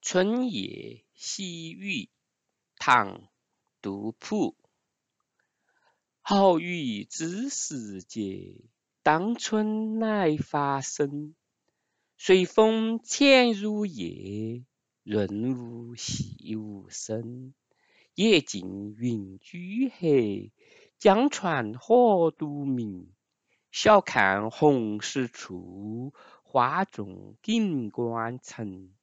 春夜细雨，唐·杜甫。好雨知时节，当春乃发生。随风潜入夜，润物细无声。野径云俱黑，江船火独明。晓看红湿处，花重锦官城。